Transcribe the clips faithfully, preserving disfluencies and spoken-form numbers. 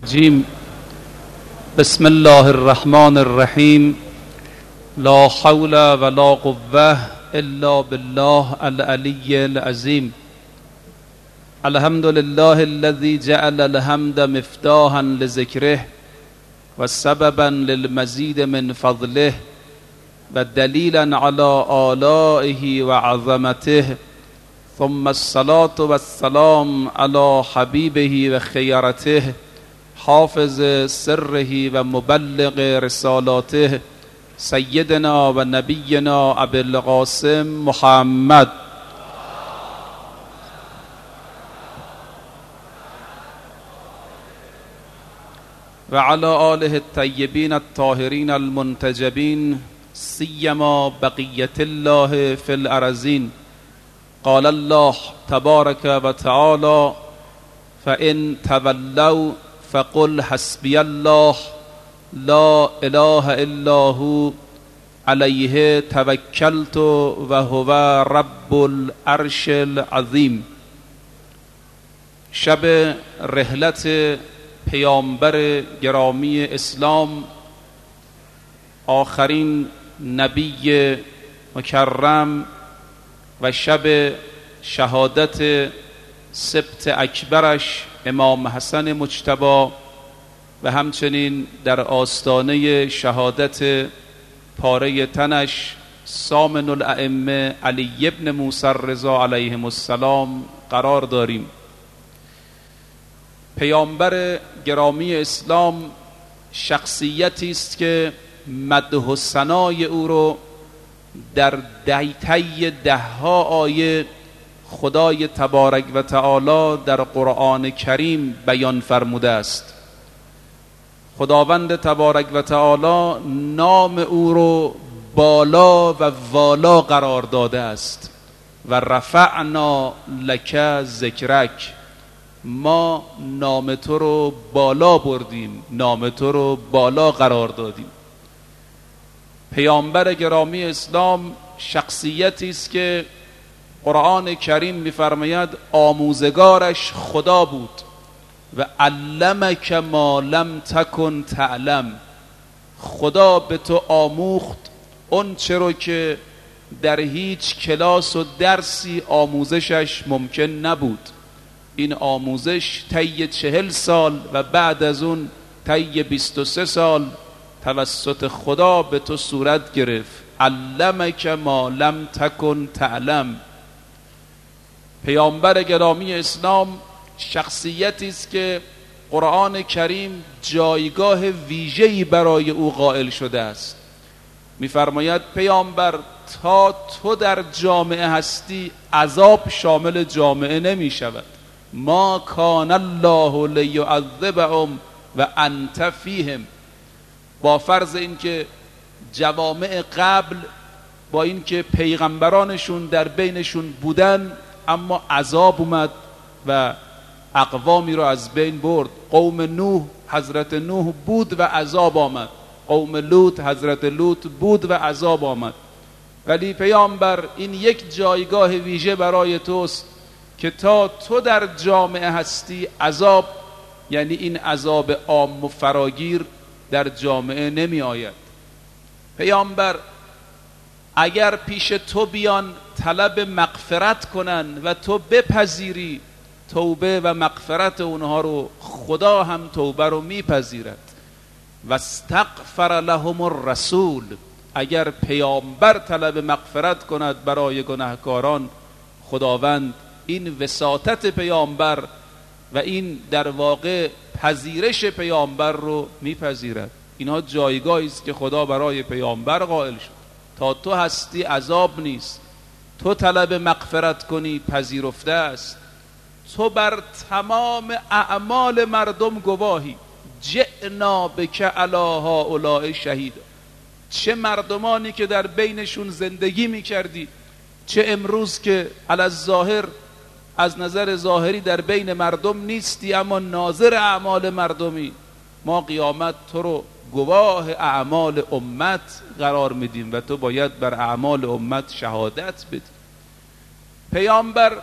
جیم. بسم الله الرحمن الرحیم. لا حول ولا قوة الا بالله العلی العظیم. الحمد لله الذي جعل الحمد مفتاحا لذکره و سببا للمزید من فضله و دلیلا على آلائه و عظمته، ثم الصلاة والسلام على حبیبه و خیرته، حافظ سره و مبلغ رسالاته، سیدنا و نبینا ابی القاسم محمد و علی آله الطیبین الطاهرین المنتجبین، سیما بقیت الله فی الارضین. قال الله تبارک و تعالی: فإن تولوا فقل حسبی الله لا اله الا هو علیه توکلت و هو رب العرش العظیم. شب رحلت پیامبر گرامی اسلام، آخرین نبی مکرم و شب شهادت سبط اکبرش امام حسن مجتبی و همچنین در آستانه شهادت پاره تنش سامن الائمه علی ابن موسی الرضا علیهم السلام قرار داریم. پیامبر گرامی اسلام شخصیتی است که مدح و ثنای او رو در طی دهها آیه خدای تبارک و تعالی در قرآن کریم بیان فرموده است. خداوند تبارک و تعالی نام او رو بالا و والا قرار داده است و رفعنا لک ذکرک، ما نام تو رو بالا بردیم، نام تو رو بالا قرار دادیم. پیامبر گرامی اسلام شخصیتی است که قرآن کریم می‌فرماید آموزگارش خدا بود و علمک ما لم تکن تعلم. خدا به تو آموخت اون چه رو که در هیچ کلاس و درسی آموزشش ممکن نبود. این آموزش طی چهل سال و بعد از اون طی بیست و سه سال توسط خدا به تو صورت گرفت. علمک ما لم تکن تعلم. پیامبر گرامی اسلام شخصیتی است که قرآن کریم جایگاه ویژه‌ای برای او قائل شده است. می‌فرماید پیامبر تا تو در جامعه هستی عذاب شامل جامعه نمی شود. ما کان الله لیعذبهم و انت فیهم. با فرض اینکه جوامع قبل با اینکه پیغمبرانشون در بینشون بودن اما عذاب اومد و اقوامی رو از بین برد. قوم نوح حضرت نوح بود و عذاب آمد، قوم لوط حضرت لوط بود و عذاب آمد. ولی پیامبر این یک جایگاه ویژه برای توست که تا تو در جامعه هستی عذاب، یعنی این عذاب عام و فراگیر، در جامعه نمی آید. پیامبر اگر پیش تو بیان طلب مغفرت کنن و تو بپذیری توبه و مغفرت اونها رو، خدا هم توبه رو میپذیرد. و استغفر لهم الرسول، اگر پیامبر طلب مغفرت کند برای گناهکاران، خداوند این وساطت پیامبر و این در واقع پذیرش پیامبر رو میپذیرد. اینها جایگاهی است که خدا برای پیامبر قائل شد. تا تو هستی عذاب نیست، تو طلب مغفرت کنی پذیرفته است. تو بر تمام اعمال مردم گواهی. جئنا بک علی هؤلاء شهیدا. چه مردمانی که در بینشون زندگی میکردی، چه امروز که علی الظاهر از نظر ظاهری در بین مردم نیستی اما ناظر اعمال مردمی، ما قیامت تو رو گواه اعمال امت قرار میدیم و تو باید بر اعمال امت شهادت بدی. پیامبر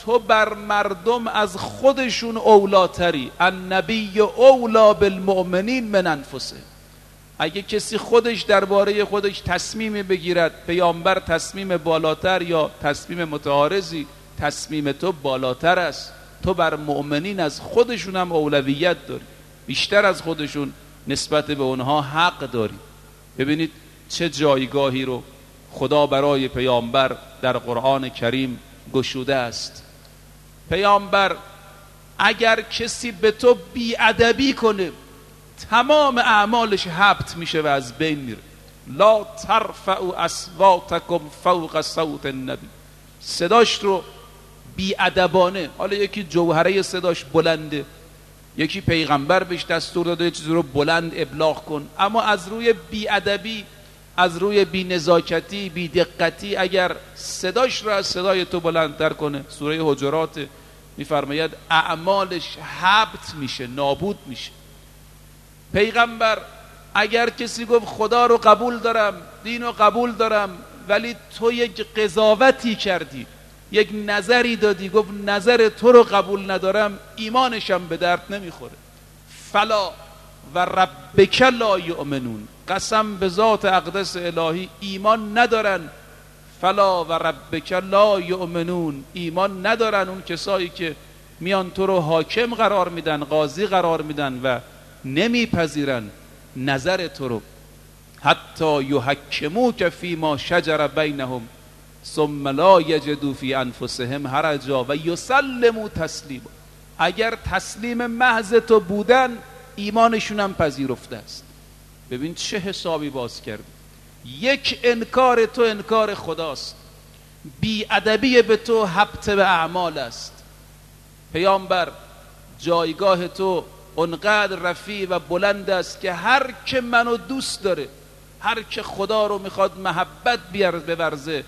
تو بر مردم از خودشون اولاتری. النبی اولا بالمؤمنین من انفسهم. اگه کسی خودش درباره خودش تصمیم بگیرد، پیامبر تصمیم بالاتر یا تصمیم متعارضی، تصمیم تو بالاتر است. تو بر مؤمنین از خودشون هم اولویت داری، بیشتر از خودشون نسبت به اونها حق داری. ببینید چه جایگاهی رو خدا برای پیامبر در قرآن کریم گشوده است. پیامبر اگر کسی به تو بیادبی کنه تمام اعمالش حبط میشه و از بین میره. لا ترفعوا اصواتکم فوق صوت النبی. صداش رو بیادبانه، حالا یکی جوهره صداش بلنده، یکی پیغمبر بهش دستور داده یه چیزی رو بلند ابلاغ کن، اما از روی بیادبی، از روی بی نزاکتی، بی دقتی اگر صداش رو از صدای تو بلندتر کنه، سوره حجرات میفرماید اعمالش حبط میشه، نابود میشه. پیغمبر اگر کسی گفت خدا رو قبول دارم، دین رو قبول دارم، ولی تو یک قضاوتی کردی، یک نظری دادی، گفت نظر تو رو قبول ندارم، ایمانشم به درد نمیخوره. فلا و ربک لا یؤمنون، قسم به ذات اقدس الهی ایمان ندارن. فلا و ربک لا یؤمنون، ایمان ندارن اون کسایی که میان تو رو حاکم قرار میدن، قاضی قرار میدن و نمیپذیرن نظر تو رو. حتی یحکموک فیما شجر بینهم ثم لا یجدوا فی انفسهم حرجا و یسلموا تسلیما. اگر تسلیم محض تو بودن ایمانشون هم پذیرفته است. ببین چه حسابی باز کرد. یک انکار تو انکار خداست، بی ادبی به تو حبط به اعمال است. پیامبر جایگاه تو اونقدر رفیع و بلند است که هر که منو دوست داره، هر که خدا رو میخواد محبت بورزه،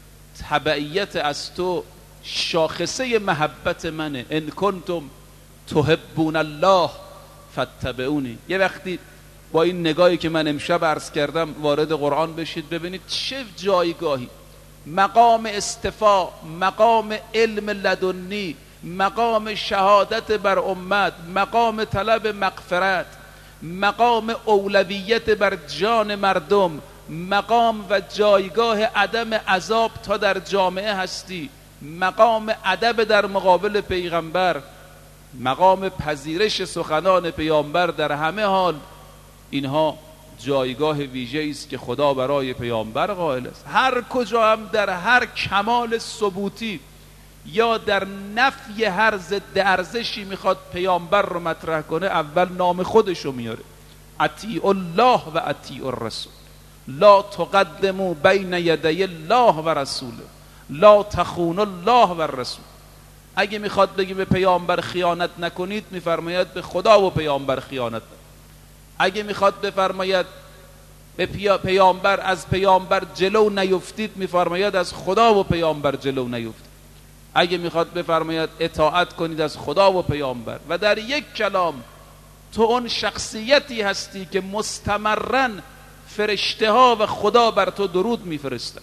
تبعیت از تو شاخصه محبت منه. ان کنتم تحبون الله فاتبعونی. یه وقتی با این نگاهی که من امشب عرض کردم وارد قرآن بشید، ببینید چه جایگاهی، مقام استفا، مقام علم لدنی، مقام شهادت بر امت، مقام طلب مغفرت، مقام اولویت بر جان مردم، مقام و جایگاه عدم عذاب تا در جامعه هستی، مقام ادب در مقابل پیغمبر، مقام پذیرش سخنان پیامبر در همه حال. اینها جایگاه ویژه‌ای است که خدا برای پیامبر قائل است. هر کجا هم در هر کمال ثبوتی یا در نفی هر ضد ارزشی میخواد پیامبر رو مطرح کنه، اول نام خودش رو میاره. اطیع الله و اطیع الرسول، لا تقدموا بین یدی الله و رسوله، لا تخونوا الله و الرسول. اگه میخواد بگه به پیامبر خیانت نکنید، میفرماید به خدا و پیامبر خیانت نکنید. اگه میخواد بفرماید به پیامبر از پیامبر جلو نیفتید، میفرماید از خدا و پیامبر جلو نیفتید. اگه میخواد بفرماید اطاعت کنید، از خدا و پیامبر. و در یک کلام تو اون شخصیتی هستی که مستمرن فرشته ها و خدا بر تو درود میفرستند.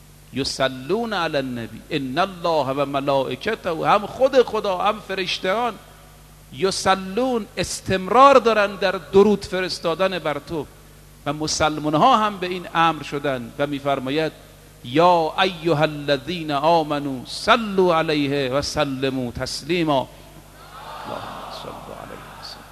یصلون علی النبی ان الله و ملائکته، هم خود خدا هم فرشتهان یصلون، استمرار دارن در درود فرستادن بر تو. و مسلمان ها هم به این امر شدن و میفرماید یا ایها الذین آمنوا صلوا علیه و سلموا تسلیما. اللهم صل علیه و سلم.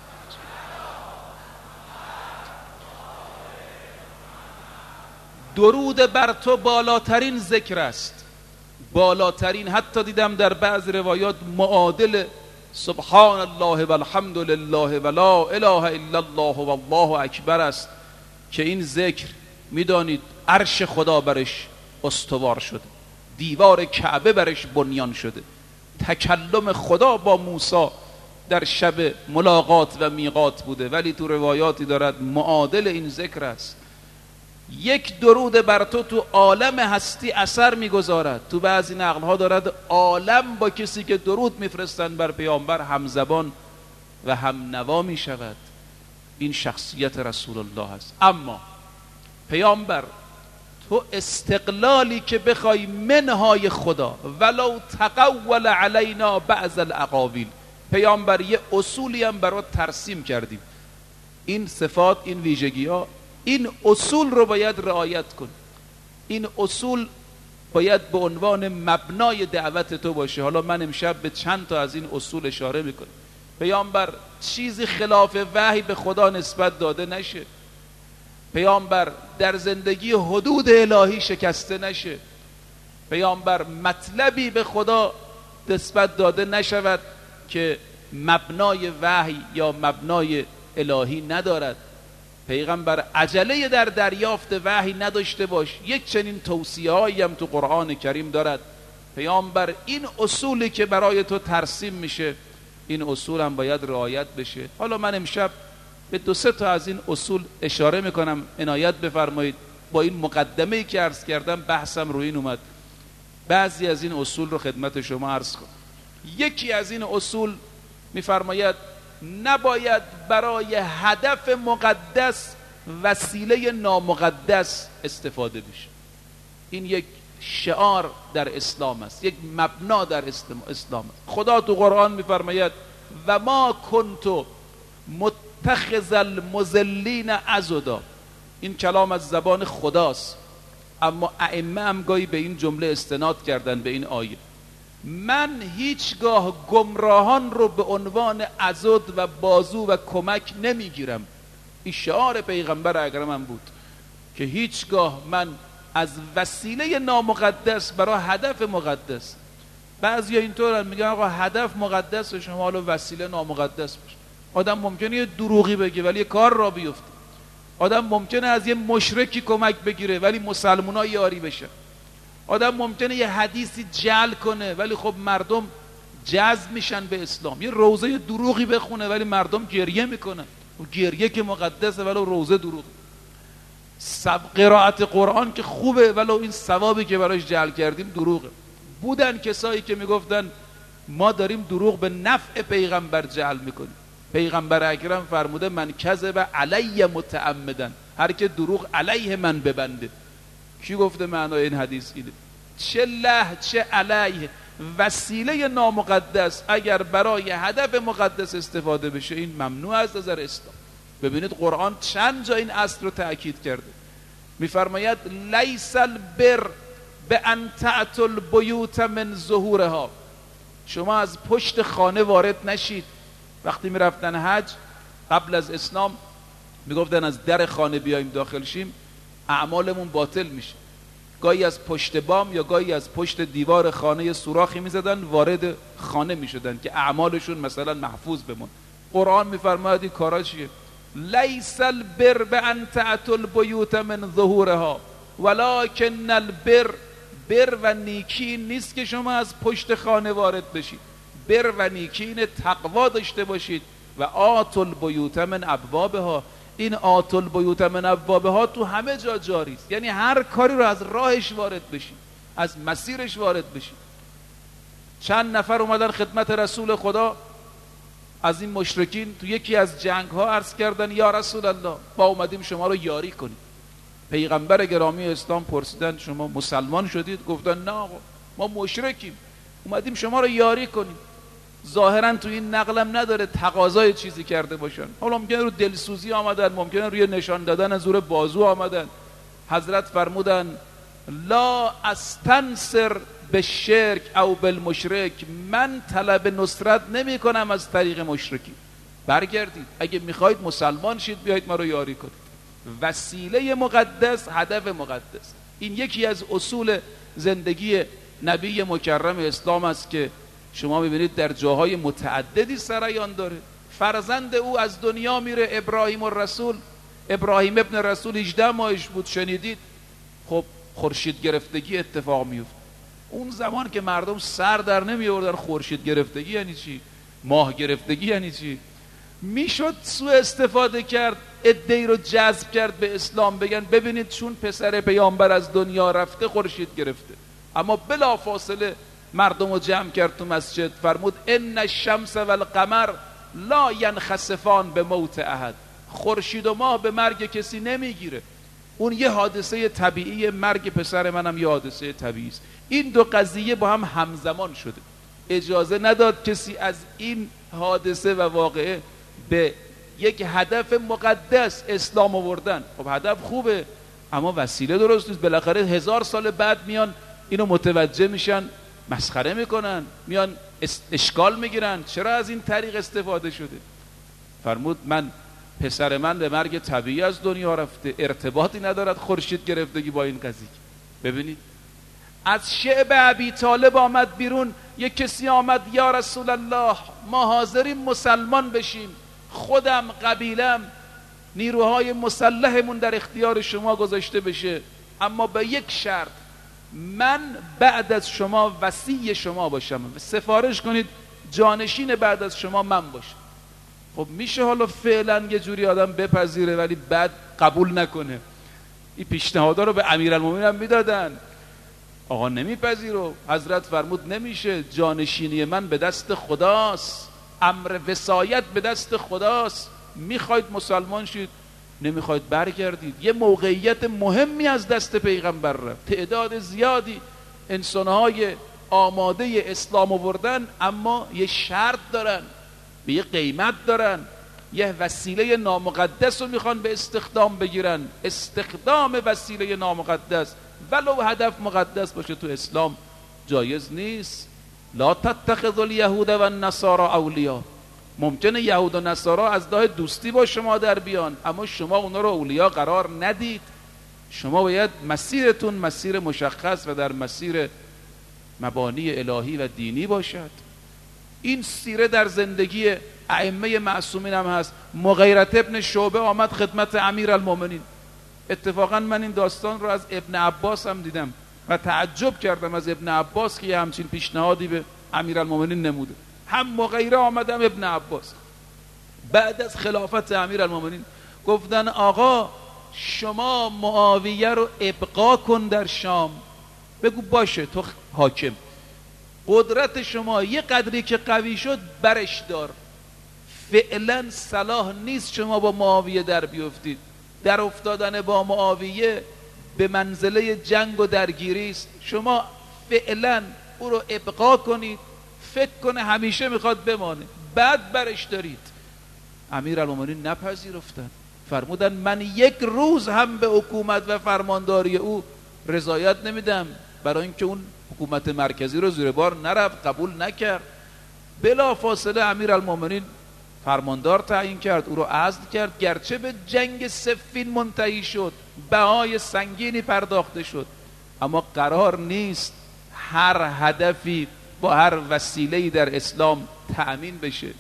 درود بر تو بالاترین ذکر است، بالاترین. حتی دیدم در بعض روایات معادل سبحان الله و الحمد لله و لا اله الا الله و الله اکبر است، که این ذکر میدانید عرش خدا برش استوار شده، دیوار کعبه برش بنیان شده. تکلم خدا با موسی در شب ملاقات و میقات بوده، ولی تو روایاتی دارد معادل این ذکر است. یک درود بر تو تو عالم هستی اثر میگذارد. تو بعضی نقل ها دارد عالم با کسی که درود میفرستند بر پیامبر همزبان و هم نوا میشود. این شخصیت رسول الله است. اما پیامبر تو استقلالی که بخوای منهای خدا ولو تقول علینا بعض الاقاویل. پیامبر یه اصولی هم برات ترسیم کردیم، این صفات، این ویژگی ها، این اصول رو باید رعایت کن، این اصول باید به عنوان مبنای دعوت تو باشه. حالا من امشب به چند تا از این اصول اشاره میکنم. پیامبر چیزی خلاف وحی به خدا نسبت داده نشه، پیامبر در زندگی حدود الهی شکسته نشه، پیامبر مطلبی به خدا نسبت داده نشود که مبنای وحی یا مبنای الهی ندارد. پیغمبر عجله در دریافت وحی نداشته باش. یک چنین توصیه هایی هم تو قرآن کریم دارد. پیامبر این اصولی که برای تو ترسیم میشه، این اصول هم باید رعایت بشه. حالا من امشب به دو سه تا از این اصول اشاره میکنم، عنایت بفرمایید. با این مقدمه‌ای که عرض کردم بحثم روی این اومد، بعضی از این اصول رو خدمت شما عرض کنم. یکی از این اصول میفرماید نباید برای هدف مقدس وسیله نامقدس استفاده بشه. این یک شعار در اسلام است، یک مبنا در اسلام است. خدا تو قرآن میفرماید و ما کنت متخذ المضلین عضدا. این کلام از زبان خداست، اما ائمه هم گاهی به این جمله استناد کردن، به این آیه. من هیچگاه گمراهان رو به عنوان عضد و بازو و کمک نمیگیرم. این شعار پیغمبر اکرم بود که هیچگاه من از وسیله نامقدس برای هدف مقدس. بعضیا اینطورن میگن آقا هدف مقدس شما، حالا وسیله نامقدس باشه. آدم ممکنه یه دروغی بگه ولی کار را بیفته. آدم ممکنه از یه مشرکی کمک بگیره ولی مسلمونا یاری بشن. آدم ممکنه یه حدیثی جعل کنه ولی خب مردم جذب میشن به اسلام. یه روزه دروغی بخونه ولی مردم گریه میکنن. و گریه که مقدسه ولو روزه دروغ. قرائت قرآن که خوبه ولو این ثوابی که براش جعل کردیم دروغه. بودن کسایی که میگفتن ما داریم دروغ به نفع پیغمبر جعل میکنیم. پیغمبر اکرم فرموده من کذب علی متعمدن، هر که دروغ علیه من ببنده. کی گفته معنای این حدیث اینه؟ چه له چه علیه، وسیله نامقدس اگر برای هدف مقدس استفاده بشه این ممنوع از نظر اسلام. ببینید قرآن چند جا این اصل رو تأکید کرده. میفرماید لیس البر بان تأتوا البیوت من ظهورها. شما از پشت خانه وارد نشید. وقتی میرفتن حج قبل از اسلام میگفتن از در خانه بیایم داخل شیم اعمالمون باطل میشه. گاهی از پشت بام یا گاهی از پشت دیوار خانه سوراخی میزدن وارد خانه میشدن که اعمالشون مثلا محفوظ بمون. قرآن میفرماید این کارا چیه؟ لیس البر بان تأتوا البیوت من ظهورها ولکن البر، بر و نیکی نیست که شما از پشت خانه وارد بشید. بر و نیکی اینه تقوا داشته باشید. و آتوا البیوت من ابوابها، این آتوا البیوت من ابوابها تو همه جا جاری است، یعنی هر کاری رو از راهش وارد بشید، از مسیرش وارد بشید. چند نفر اومدن خدمت رسول خدا از این مشرکین تو یکی از جنگ ها عرض کردن یا رسول الله ما اومدیم شما رو یاری کنیم. پیغمبر گرامی اسلام پرسیدن شما مسلمان شدید؟ گفتن نه آقا ما مشرکیم اومدیم شما رو یاری کنیم. ظاهرا تو این نقلم نداره تقاضای چیزی کرده باشن. حالا ممکنه رو دلسوزی آمدن، ممکنه روی نشان دادن از زور بازو آمدن. حضرت فرمودن لا استنصر به شرک او بالمشرک، من طلب نصرت نمی کنم از طریق مشرکی. برگردید اگه میخواید مسلمان شید بیایید ما رو یاری کنید. وسیله مقدس، هدف مقدس. این یکی از اصول زندگی نبی مکرم اسلام است که شما میبینید در جاهای متعددی سرایان داره. فرزند او از دنیا میره، ابراهیم الرسول، ابراهیم ابن رسول هجده ماهش بود، شنیدید؟ خب خورشید گرفتگی اتفاق میفته. اون زمان که مردم سر در نمی آوردن خورشید گرفتگی یعنی چی؟ ماه گرفتگی یعنی چی؟ میشد سوء استفاده کرد، عده‌ای رو جذب کرد به اسلام، بگن ببینید چون پسر پیامبر از دنیا رفته خورشید گرفته. اما بلا فاصله مردم رو جمع کرد تو مسجد، فرمود ان الشمس والقمر لا ینخسفان به موت احد. خورشید و ماه به مرگ کسی نمیگیره. اون یه حادثه طبیعی، مرگ پسر منم یه حادثه طبیعی است. این دو قضیه با هم همزمان شده. اجازه نداد کسی از این حادثه و واقعه به یک هدف مقدس اسلام آوردن. خب هدف خوبه اما وسیله درست نیست. بالاخره هزار سال بعد میان اینو متوجه میشن، مسخره میکنن، میان اشکال میگیرن چرا از این طریق استفاده شده. فرمود من پسر من به مرگ طبیعی از دنیا رفته، ارتباطی ندارد خورشید گرفتگی با این قضیه. ببینید از شعب ابی طالب آمد بیرون، یک کسی آمد یا رسول الله ما حاضریم مسلمان بشیم، خودم قبیلم نیروهای مسلحمون در اختیار شما گذاشته بشه، اما به یک شرط من بعد از شما وصی شما باشم، سفارش کنید جانشین بعد از شما من باشم. خب میشه حالا فعلا یه جوری آدم بپذیره ولی بعد قبول نکنه. این پیشنهادا رو به امیرالمومنین هم میدادن، آقا نمیپذیره. حضرت فرمود نمیشه، جانشینی من به دست خداست، امر وصایت به دست خداست، میخواید مسلمان شید نمیخواید برگردید. یه موقعیت مهمی از دست پیغمبر رفت، تعداد زیادی انسانهای آماده اسلام آوردن اما یه شرط دارن، به یه قیمت دارن، یه وسیله نامقدس رو میخوان به استخدام بگیرن. استخدام وسیله نامقدس ولو هدف مقدس باشه تو اسلام جایز نیست. لا تتخذوا الیهود و النصارى اولیاء. ممکنه یهود و نصارا از راه دوستی با شما در بیان اما شما اونا رو اولیاء قرار ندید. شما باید مسیرتون مسیر مشخص و در مسیر مبانی الهی و دینی باشد. این سیره در زندگی ائمه معصومین هم هست. مغیرة ابن شعبه آمد خدمت امیرالمومنین. اتفاقا من این داستان رو از ابن عباس هم دیدم و تعجب کردم از ابن عباس که یه همچین پیشنهادی به امیرالمومنین نموده. هم مغیره آمد هم ابن عباس. بعد از خلافت امیرالمومنین گفتن آقا شما معاویه رو ابقا کن در شام، بگو باشه تو حاکم، قدرت شما یه قدری که قوی شد برش دار، فعلا صلاح نیست شما با معاویه در بیفتید. در افتادن با معاویه به منزله جنگ و درگیری است. شما فعلا او رو ابقا کنید، فکر کنه همیشه میخواد بمانه، بعد برش دارید. امیرالمومنین نپذیرفتن، فرمودن من یک روز هم به حکومت و فرمانداری او رضایت نمیدم، برای اینکه اون حکومت مرکزی رو زیر بار نرفت، قبول نکرد. بلا فاصله امیرالمومنین فرماندار تعیین کرد، او رو عزل کرد. گرچه به جنگ صفین منتهی شد، بهای سنگینی پرداخته شد، اما قرار نیست هر هدفی با هر وسیله‌ای در اسلام تأمین بشه.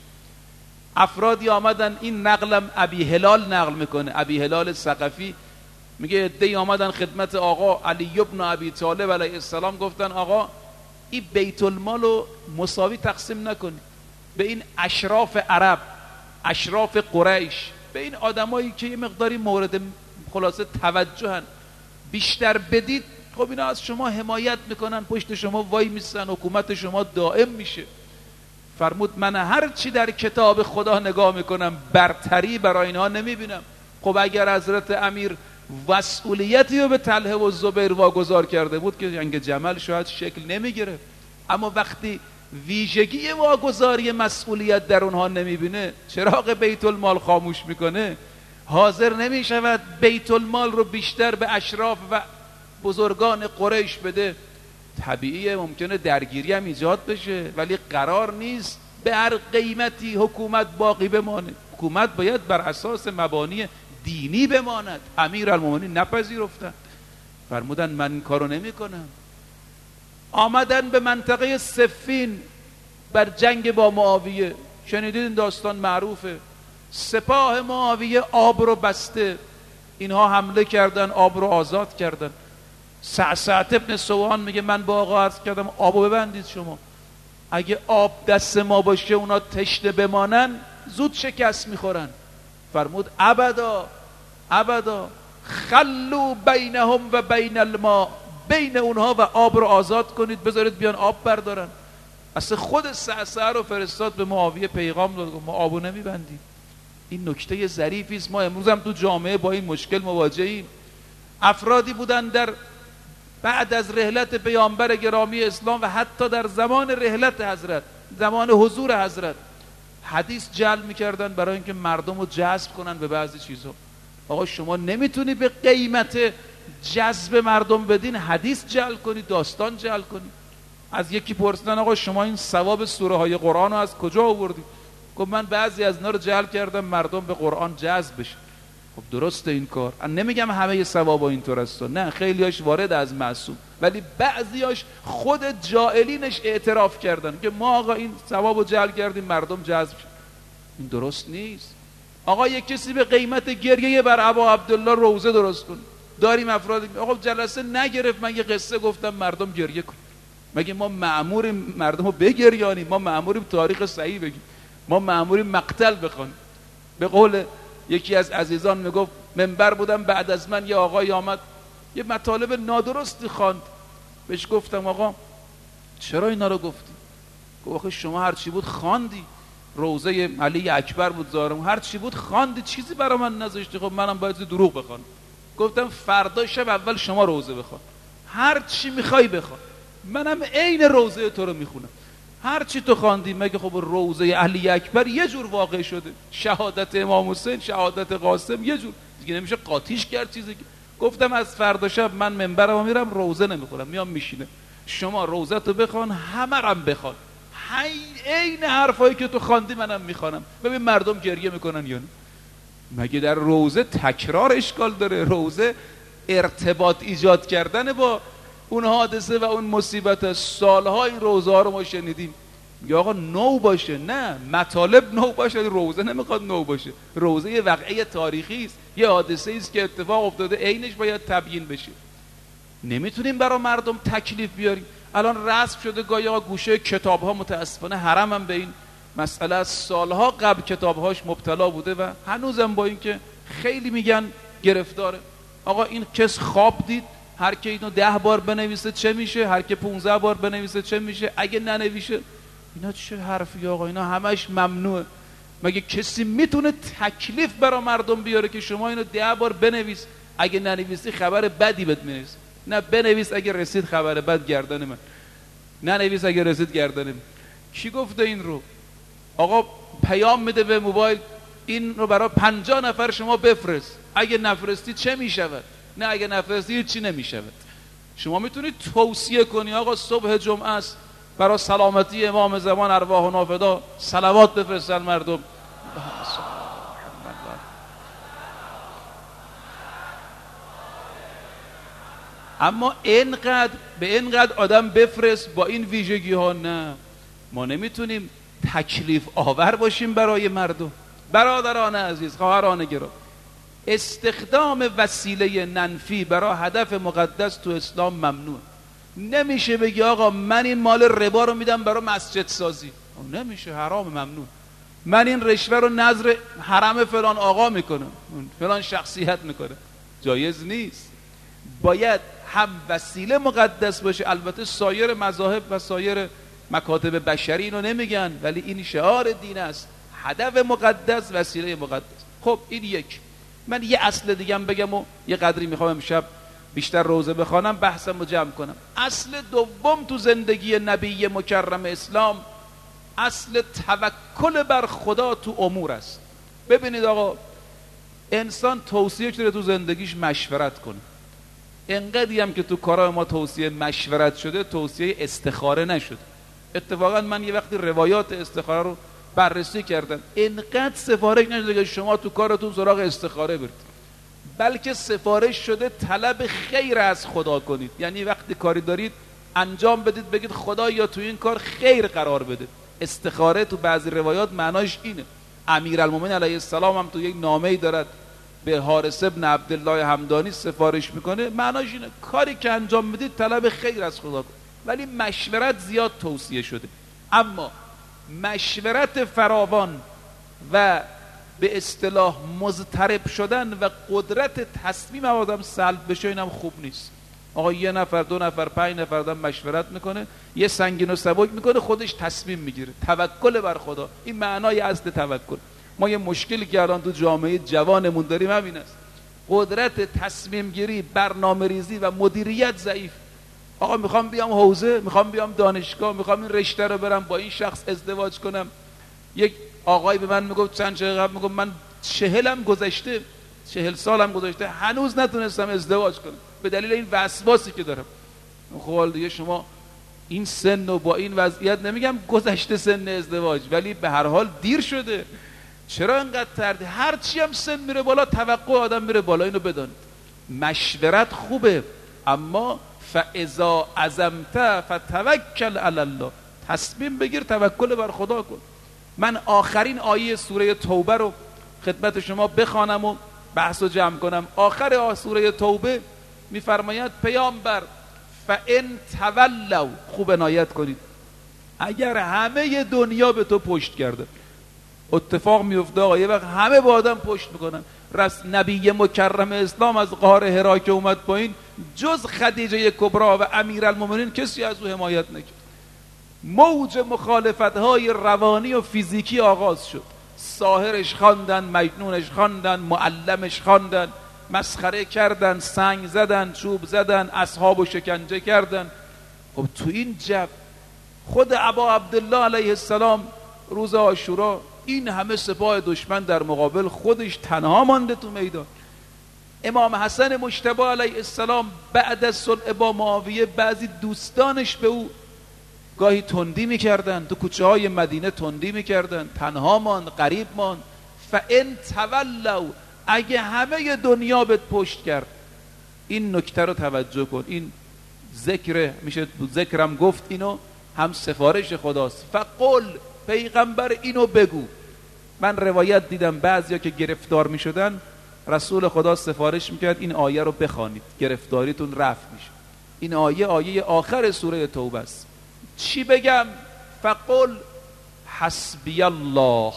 افرادی آمدن، این نقلم ابی هلال نقل میکنه، ابی هلال ثقفی میگه عده‌ای آمدن خدمت آقا علی ابن ابی طالب علیه السلام، گفتن آقا این بیت المال رو مساوی تقسیم نکنید به این اشراف عرب، اشراف قریش، به این آدمایی که یه مقداری مورد خلاصه توجهن، بیشتر بدید خب اینا از شما حمایت میکنن، پشت شما وای میسن، حکومت شما دائم میشه. فرمود من هر چی در کتاب خدا نگاه میکنم برتری برای اینها نمیبینم. خب اگر حضرت امیر مسئولیتی رو به طلحه و زبیر واگذار کرده بود که جنگ جمل شاید شکل نمیگیره، اما وقتی ویژگی واگذاری مسئولیت در اونها نمیبینه، چراغ بیت المال خاموش میکنه، حاضر نمیشود بیت المال رو بیشتر به اشراف و بزرگان قریش بده. طبیعیه ممکنه درگیری هم ایجاد بشه، ولی قرار نیست به هر قیمتی حکومت باقی بمانه. حکومت باید بر اساس مبانی دینی بماند. امیرالمومنین نپذیرفتن، فرمودن من این کارو نمی کنم. آمدن به منطقه صفین بر جنگ با معاویه. شنیدید این داستان معروفه. سپاه معاویه آب رو بسته، اینها حمله کردن، آب رو آزاد کردن. سعسعت ابن سوان میگه من با آقا عرض کردم آبو ببندید شما، اگه آب دست ما باشه اونا تشنه بمانن زود شکست میخورن. فرمود ابدا ابدا، خلو بینهم و بین الماء، بین اونها و آب رو آزاد کنید، بذارید بیان آب بردارن. اصلا خود سعسعه رو فرستاد به معاویه پیغام داد، ما آبو نمیبندیم. این نکته ظریفی است. ما امروز هم تو جامعه با این مشکل مواجهیم. افرادی بودن در بعد از رحلت پیامبر گرامی اسلام و حتی در زمان رحلت حضرت، زمان حضور حضرت، حدیث جلب میکردن برای اینکه مردم رو جذب کنن به بعضی چیزها. آقا شما نمیتونی به قیمت جذب مردم بدین حدیث جلب کنی، داستان جلب کنی. از یکی پرسیدن آقا شما این ثواب سوره های قرآن رو از کجا آوردید؟ گفت من بعضی از اینا رو جلب کردم مردم به قرآن جذب بشن. خب درسته این کار، نمیگم همه ثوابا اینطور است، نه، خیلیاش وارد از معصوم، ولی بعضیاش خود جاهلینش اعتراف کردن که ما آقا این ثوابو جلب کردیم مردم جذب شد. این درست نیست. آقا یک کسی به قیمت گریه بر ابا عبدالله روزه درست کن، داریم افراد آقا جلسه نگرفت، من یه قصه گفتم مردم گریه کن. مگه ما مأموریم مردم رو بگریانیم؟ ما مأموریم تاریخ صحیح بگیم، ما مأموریم مقتل بخوانیم. به قول یکی از عزیزان میگفت منبر بودم بعد از من یه آقای آمد یه مطالب نادرستی خواند، بهش گفتم آقا چرا اینا رو گفتی؟ گفت آخه شما هر چی بود خواندی، روزه علی اکبر بود ظاهرم، هر چی بود خواندی، چیزی برای من نذاشتی. خب منم باید دروغ بخوانم. گفتم فردا شب اول شما روزه بخوان، هر چی میخوای بخوان، منم عین روزه تو رو میخونم. هر چی تو خواندی، مگه خب روزه علی اکبر یه جور واقع شده، شهادت امام حسین، شهادت قاسم یه جور دیگه، نمیشه قاطیش کرد چیزی که. گفتم از فردا شب من منبرم میرم روزه نمیخورم، میام میشینه شما روزه تو بخوان، همه رم بخوان، عین حرفایی که تو خواندی منم میخوانم، ببین مردم گریه میکنن یا نه. مگه در روزه تکرار اشکال داره؟ روزه ارتباط ایجاد کردن با اون حادثه و اون مصیبت. سالها این روزه ها رو ما شنیدیم، یا آقا نو باشه، نه مطالب نو باشه، روزه نمیخواد نو باشه. روزه یه واقعه تاریخی است، یه حادثه است که اتفاق افتاده، عینش باید تبیین بشه. نمیتونیم برای مردم تکلیف بیاریم. الان رسم شده گاهی آقا گوشه کتاب ها، متاسفانه حرم هم به این مسئله از سالها قبل کتابهاش مبتلا بوده و هنوزم با اینکه خیلی میگن گرفتاره. آقا این کس خواب دید، هر که اینو ده بار بنویسه چه میشه، هر که پونزده بار بنویسه چه میشه، اگه ننویشه اینا چه حرفی آقا؟ اینا همش ممنوعه. مگه کسی میتونه تکلیف برای مردم بیاره که شما اینو ده بار بنویس، اگه ننویسی خبر بدی بهت میرسه؟ نه، بنویس اگه رسید خبر بد گردن من، ننویس اگه رسید گردن من. کی گفته این رو؟ آقا پیام میده به موبایل این رو برای پنجاه نفر شما بفرست، اگه نفرستی چه میشود؟ نه اگه نفرستی چی نمیشود. شما میتونید توصیه کنی آقا صبح جمعه است، برای سلامتی امام زمان ارواح و نافدا صلوات بفرستن مردم. اما اینقدر به اینقدر آدم بفرست با این ویژگی ها، نه، ما نمیتونیم تکلیف آور باشیم برای مردم. برادران عزیز، خواهران گرامی، استخدام وسیله منفی برای هدف مقدس تو اسلام ممنوع. نمیشه بگی آقا من این مال ربا رو میدم برای مسجد سازی، نمیشه، حرام، ممنوع. من این رشوه رو نظر حرم فلان آقا میکنم، فلان شخصیت میکنه، جایز نیست. باید هم وسیله مقدس باشه. البته سایر مذاهب و سایر مکاتب بشری اینو نمیگن، ولی این شعار دین است، هدف مقدس، وسیله مقدس. خب این یک. من یه اصل دیگه هم بگم و یه قدری میخوام امشب بیشتر روزه بخوانم، بحثم رو جمع کنم. اصل دوم تو زندگی نبی مکرم اسلام، اصل توکل بر خدا تو امور است. ببینید آقا، انسان توصیه شده تو زندگیش مشورت کنه. انقدری هم که تو کارهای ما توصیه مشورت شده، توصیه استخاره نشده. اتفاقا من یه وقتی روایات استخاره رو بررسی کردم، اینقدر سفارش نشده که شما تو کارتون سراغ استخاره برید، بلکه سفارش شده طلب خیر از خدا کنید. یعنی وقتی کاری دارید انجام بدید، بگید خدا یا تو این کار خیر قرار بده. استخاره تو بعضی روایات معناش اینه. امیرالمومنین علیه السلام هم تو یک نامه‌ای دارد به حارث ابن عبدالله همدانی سفارش میکنه، معناش اینه کاری که انجام بدید طلب خیر از خدا کنید. ولی مشورت زیاد توصیه شده، اما مشورت فراوان و به اصطلاح مضطرب شدن و قدرت تصمیم آدم سلب بشه اینم خوب نیست. آقا یه نفر، دو نفر، پنج نفر آدم مشورت میکنه، یه سنگین و سبک میکنه، خودش تصمیم میگیره. توکل بر خدا، این معنای اصل توکل. ما یه مشکلی که الان تو جامعه جوانمون داریم همین است. قدرت تصمیم گیری، برنامه ریزی و مدیریت ضعیف. آقا میخوام بیام حوزه، میخوام بیام دانشگاه، میخوام این رشته رو برم، با این شخص ازدواج کنم. یک آقای به من میگفت چند چه قبل، میگفت من چهلم گذشته، چهل سالم گذشته، هنوز نتونستم ازدواج کنم به دلیل این وسواسی که دارم. خب دیگه شما این سن و با این وضعیت، نمیگم گذشته سن ازدواج، ولی به هر حال دیر شده. چرا اینقدر تردید؟ هر چی هم سن میره بالا توقع آدم میره بالا. اینو بدانید. مشورت خوبه، اما فاذا عزمت فتوکل علی الله. تصمیم بگیر، توکل بر خدا کن. من آخرین آیه سوره توبه رو خدمت شما بخوانم و بحث رو جمع کنم. آخر سوره توبه میفرماید پیامبر فان تولوا، خوب عنایت کنید، اگر همه دنیا به تو پشت کرده، اتفاق میفته آقا یه وقت همه با آدم پشت میکنن. رس نبی مکرم اسلام از غار حرا که اومد پایین، جز خدیجه کبرا و امیرالمومنین کسی از او حمایت نکرد. موج مخالفت های روانی و فیزیکی آغاز شد. ساحرش خواندن، مجنونش خواندن، معلمش خواندن، مسخره کردن، سنگ زدن، چوب زدن، اصحابو شکنجه کردن. خب تو این جو خود ابا عبدالله علیه السلام روز عاشورا، این همه سپاه دشمن در مقابل، خودش تنها مانده تو میدان. امام حسن مجتبی علیه السلام بعد از صلح با معاویه، بعضی دوستانش به او گاهی تندی میکردن، تو کوچه های مدینه تندی میکردن، تنها ماند، غریب ماند. فان تولوا، اگه همه دنیا بهت پشت کرد. این نکته رو توجه کن، این ذکر میشه، ذکرم گفت اینو، هم سفارش خداست. فقل، پیغمبر اینو بگو. من روایت دیدم بعضیا که گرفتار میشدن، رسول خدا سفارش میکرد این آیه رو بخوانید، گرفتاریتون رفع میشه. این آیه آیه آخر سوره توبه است. چی بگم؟ فقل حسبی الله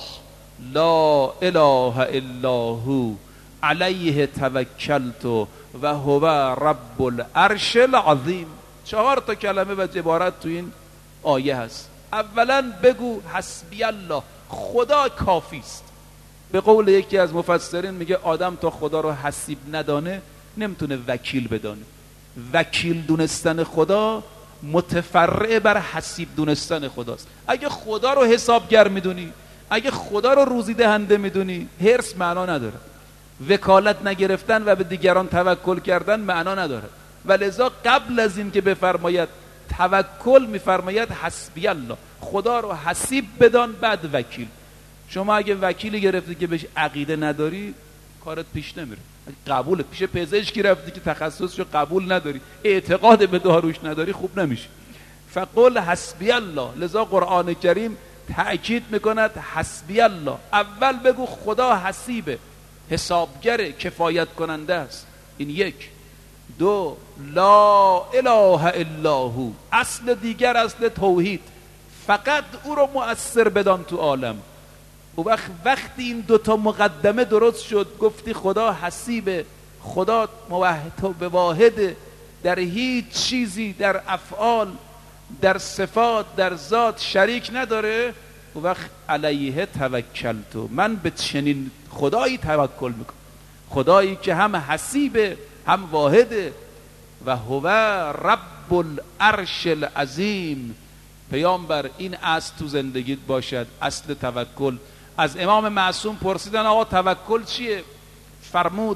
لا اله الا هو علیه توکلت و هو رب العرش العظیم. چهار تا کلمه و عبارت تو این آیه هست. اولا بگو حسبی الله، خدا کافی است. به قول یکی از مفسرین میگه آدم تا خدا رو حسیب ندانه نمیتونه وکیل بدانه. وکیل دونستن خدا متفرع بر حسیب دونستن خداست. اگه خدا رو حسابگر میدونی، اگه خدا رو روزی دهنده میدونی، حرص معنا نداره. وکالت نگرفتن و به دیگران توکل کردن معنا نداره. ولذا قبل از این که بفرماید توکل، میفرماید حسبی الله، خدا رو حسیب بدان، بعد وکیل. شما اگه وکیلی گرفتی که بهش عقیده نداری، کارت پیش نمیره. قبول پیش پزشکی رفتی که تخصصشو قبول نداری، اعتقاد به داروش نداری، خوب نمیشه. فقل حسبی الله. لذا قرآن کریم تأکید میکند حسبی الله. اول بگو خدا حسیبه، حسابگره، کفایت کننده است. این یک. دو، لا اله الا هو، اصل دیگر، اصل توحید، فقط او رو مؤثر بدان تو عالم. و وقت وقتی این دوتا مقدمه درست شد، گفتی خدا حسیبه، خدا موحد و واحده، در هیچ چیزی، در افعال، در صفات، در ذات شریک نداره، و وقت علیه توکلتو، من به چنین خدایی توکل میکنم، خدایی که هم حسیبه هم واحده. و هو رب العرش العظیم. پیامبر این اصل تو زندگیت باشد، اصل توکل. از امام معصوم پرسیدن آقا توکل چیه؟ فرمود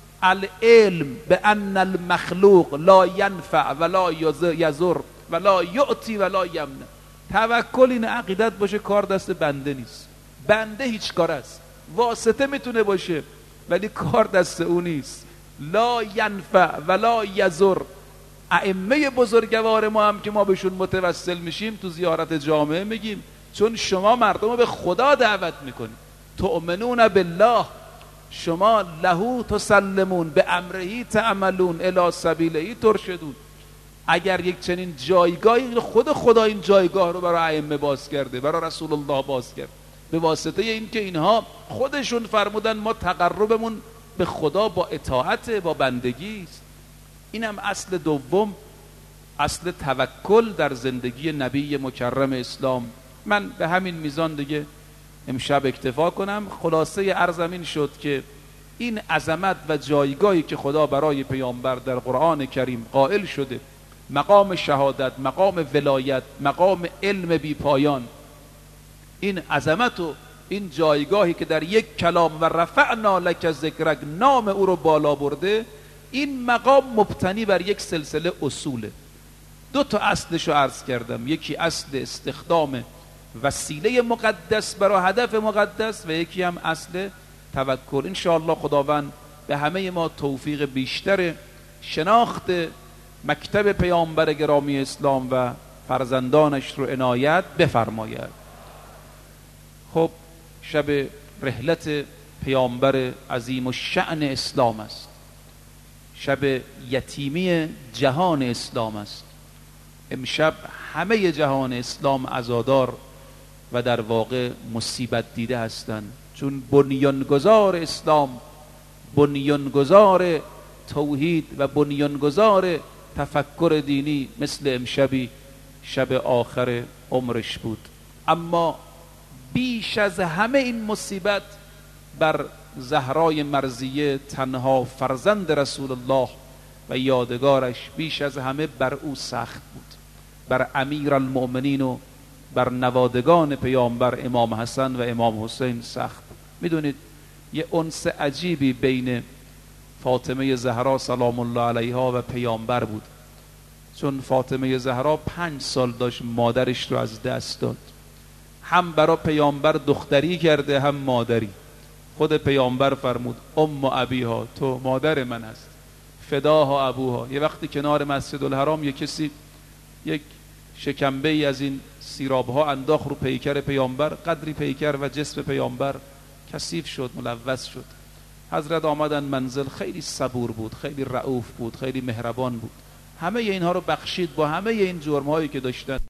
العلم به ان المخلوق لا ینفع ولا یضر ولا یعطی ولا یمنع. توکل این عقیدت باشه کار دست بنده نیست، بنده هیچ کار است، واسطه میتونه باشه ولی کار دست او نیست. لا ینفع ولا یضر. ائمه بزرگوار ما هم که ما بهشون متوسل میشیم تو زیارت جامعه میگیم چون شما مردم رو به خدا دعوت میکنید، تؤمنون بالله، شما لهو تسلمون به امرهی تعملون الی سبیلهی ترشدون. اگر یک چنین جایگاهی، خود خدا این جایگاه رو برای ائمه باز کرده، برای رسول الله باز کرد، به واسطه این که اینها خودشون فرمودن ما تقربمون به خدا با اطاعت، با بندگی است. اینم اصل دوم، اصل توکل در زندگی نبی مکرم اسلام. من به همین میزان دیگه امشب اکتفا کنم. خلاصه عرضم این شد که این عظمت و جایگاهی که خدا برای پیامبر در قرآن کریم قائل شده، مقام شهادت، مقام ولایت، مقام علم بی پایان، این عظمت و این جایگاهی که در یک کلام و رفعنا لک ذکرک نام او رو بالا برده، این مقام مبتنی بر یک سلسله اصوله. دو تا اصلش رو عرض کردم، یکی اصل استخدام وسیله مقدس برای هدف مقدس و یکی هم اصل توکل. انشاءالله خداوند به همه ما توفیق بیشتر شناخت مکتب پیامبر گرامی اسلام و فرزندانش رو عنایت بفرماید. خب شب رحلت پیامبر عظیم الشأن اسلام است، شب یتیمی جهان اسلام است. امشب همه جهان اسلام عزادار و در واقع مصیبت دیده هستند، چون بنیانگذار اسلام، بنیانگذار توحید و بنیانگذار تفکر دینی مثل امشبی شب آخر عمرش بود. اما بیش از همه این مصیبت بر زهرای مرضیه، تنها فرزند رسول الله و یادگارش، بیش از همه بر او سخت بود، بر امیر المؤمنین و بر نوادگان پیامبر امام حسن و امام حسین سخت بود. میدونید یه انس عجیبی بین فاطمه زهرا سلام الله علیها و پیامبر بود، چون فاطمه زهرا پنج سال داشت مادرش رو از دست داد، هم برای پیامبر دختری کرده هم مادری. خود پیامبر فرمود ام ابیها، تو مادر من هست، فداها ابوها. یه وقتی کنار مسجد الحرام یک کسی یک شکمبه ای از این سیراب ها انداخت رو پیکر پیامبر، قدری پیکر و جسم پیامبر کثیف شد، ملوث شد. حضرت آمدن منزل، خیلی صبور بود، خیلی رؤوف بود، خیلی مهربان بود، همه اینها رو بخشید با همه این جرم هایی که داشتن.